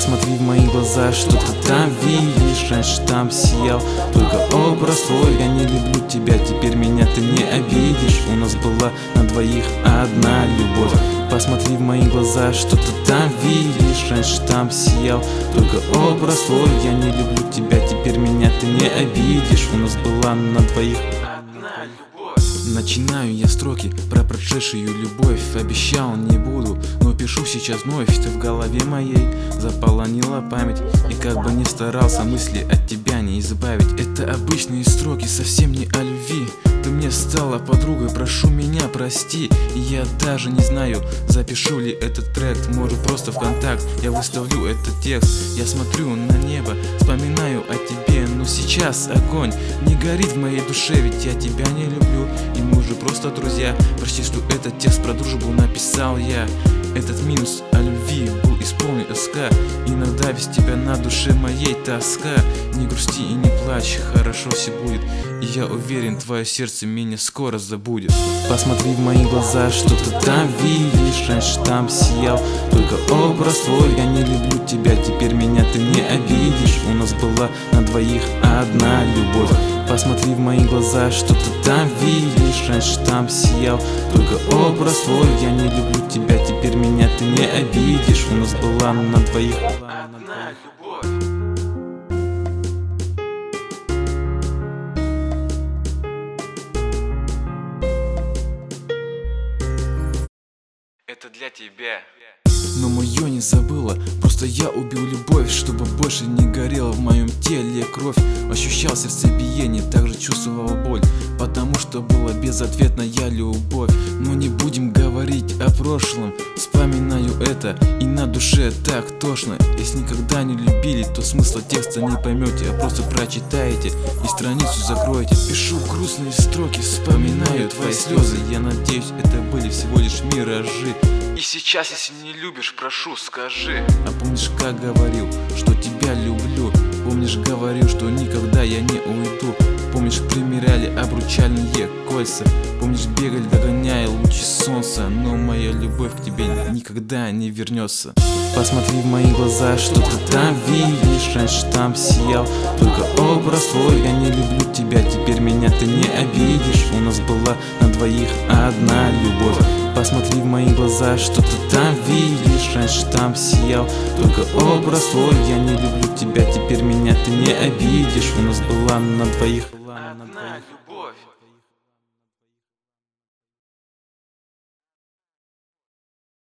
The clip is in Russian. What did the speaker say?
Посмотри в мои глаза, что ты там видишь. Раньше там сиял только образ твой. Я не люблю тебя, теперь меня ты не обидишь. У нас была на двоих одна любовь. Посмотри в мои глаза, что ты там видишь. Раньше там сиял только образ твой. Я не люблю тебя, теперь меня ты не обидишь. У нас была на двоих одна любовь. Начинаю я строки про прошедшую любовь. Обещал не буду, но пишу сейчас вновь. Ты в голове моей заполонила память. И как бы ни старался, мысли от тебя не избавить. Это обычные строки, совсем не о любви. Ты мне стала подругой, прошу меня прости. И я даже не знаю, запишу ли этот трек. Может просто ВКонтакт я выставлю этот текст. Я смотрю на небо, вспоминаю о тебе. Но сейчас огонь не горит в моей душе, ведь я тебя не люблю. И мы уже просто друзья. Прости, что этот текст про дружбу написал я. Этот минус о любви был исполнен СК. Иногда без тебя на душе моей тоска. Не грусти и не плачь, хорошо все будет. И я уверен, твое сердце меня скоро забудет. Посмотри в мои глаза, что ты там видишь. Раньше там сиял только образ твой. Я не люблю тебя, теперь меня ты не обидишь. У нас была на двоих одна любовь. Посмотри в мои глаза, что ты там видишь. Раньше там сиял только образ твой. Я не люблю тебя, теперь меня ты не обидишь. У нас была на двоих одна любовь. Это для тебя. Но мое не забыла, просто я убил любовь, чтобы больше не горела в моем теле кровь. Ощущал сердцебиение, также чувствовал боль, потому что была безответная любовь. Но не будем говорить о прошлом, вспоминаю это, и на душе так тошно. Если никогда не любили, то смысла текста не поймете, а просто прочитаете и страницу закроете. Пишу грустные строки, вспоминаю твои слезы. Я надеюсь, это были всего лишь миражи. И сейчас, если не любишь, прошу, скажи. А помнишь, как говорил, что тебя люблю? Помнишь, говорил, что никогда я не уйду? Помнишь, примеряли обручальные кольца? Помнишь, бегали, догоняя лучи солнца? Но моя любовь к тебе никогда не вернется. Посмотри в мои глаза, что ты там видишь. Раньше там сиял только образ твой. Я не люблю тебя, теперь меня ты не обидишь. У нас была на двоих одна любовь. Посмотри в мои глаза, что ты там видишь. Раньше там сиял только образ твой. Я не люблю тебя, теперь меня ты не обидишь. У нас была на двоих одна любовь.